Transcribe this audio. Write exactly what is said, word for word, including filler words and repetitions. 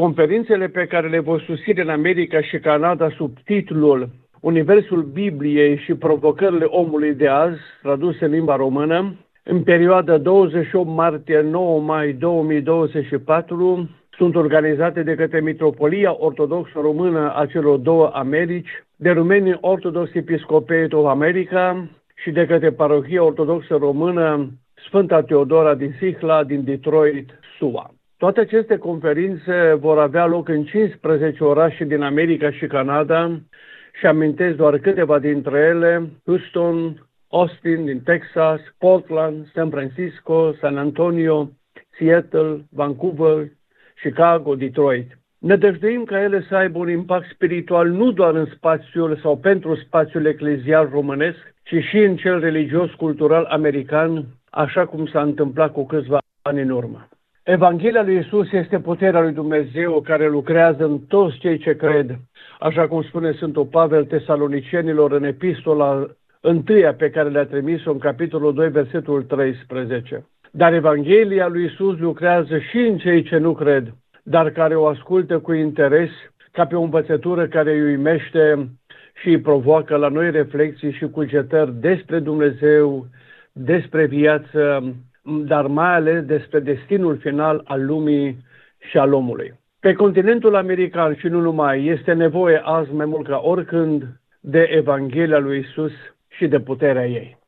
Conferințele pe care le voi susține în America și Canada sub titlul Universul Bibliei și provocările omului de azi, traduse în limba română, în perioada douăzeci și opt martie - nouă mai două mii douăzeci și patru, sunt organizate de către Mitropolia Ortodoxă Română a celor două Americi, de Romanian Orthodox Episcopate of America și de către Parohia Ortodoxă Română Sfânta Teodora din Sihla, din Detroit, S U A. Toate aceste conferințe vor avea loc în cincisprezece orașe din America și Canada și amintesc doar câteva dintre ele: Houston, Austin din Texas, Portland, San Francisco, San Antonio, Seattle, Vancouver, Chicago, Detroit. Ne dăjduim ca ele să aibă un impact spiritual nu doar în spațiul sau pentru spațiul eclezial românesc, ci și în cel religios-cultural american, așa cum s-a întâmplat cu câțiva ani în urmă. Evanghelia lui Iisus este puterea lui Dumnezeu care lucrează în toți cei ce cred, așa cum spune Sfântul Pavel Tesalonicenilor în epistola întâia pe care le-a trimis-o în capitolul doi, versetul treisprezece. Dar Evanghelia lui Iisus lucrează și în cei ce nu cred, dar care o ascultă cu interes, ca pe o învățătură care îi uimește și îi provoacă la noi reflexii și cugetări despre Dumnezeu, despre viață, dar mai ales despre destinul final al lumii și al omului. Pe continentul american și nu numai, este nevoie azi mai mult ca oricând de Evanghelia lui Iisus și de puterea ei.